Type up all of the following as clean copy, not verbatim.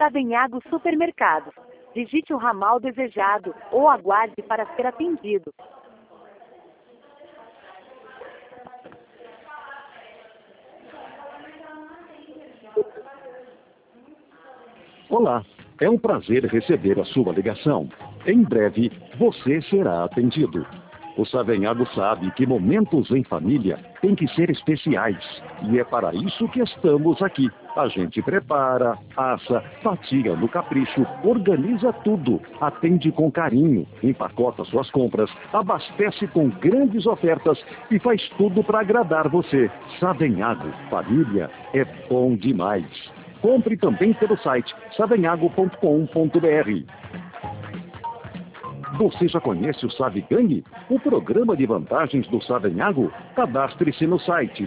Savenhago Supermercados. Digite o ramal desejado ou aguarde para ser atendido. Olá, é um prazer receber a sua ligação. Em breve, você será atendido. O Savenhago sabe que momentos em família têm que ser especiais. E é para isso que estamos aqui. A gente prepara, assa, fatia no capricho, organiza tudo, atende com carinho, empacota suas compras, abastece com grandes ofertas e faz tudo para agradar você. Savenhago, família, é bom demais. Compre também pelo site savenhago.com.br. Você já conhece o Saviganhe? O programa de vantagens do Savenhago? Cadastre-se no site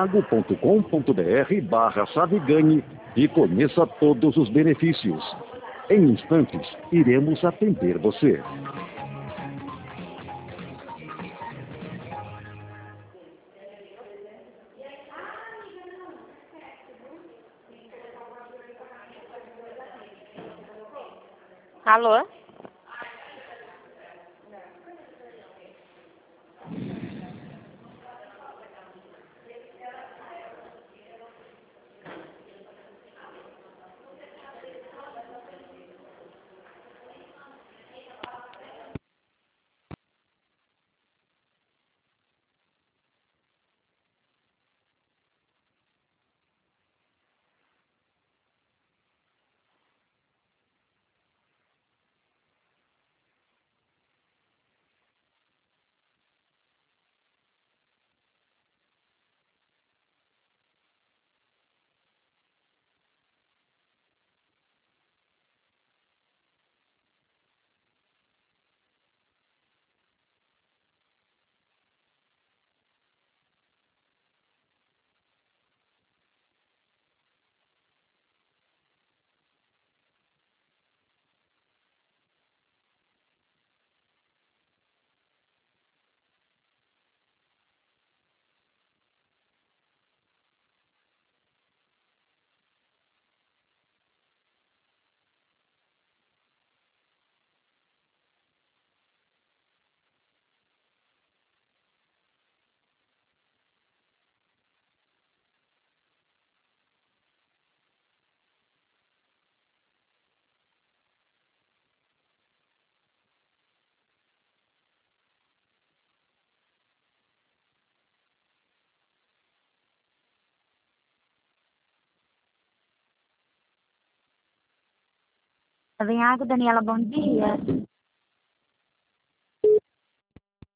savenhago.com.br/Saviganhe e conheça todos os benefícios. Em instantes, iremos atender você. Alô? Savenhago, Daniela, bom dia.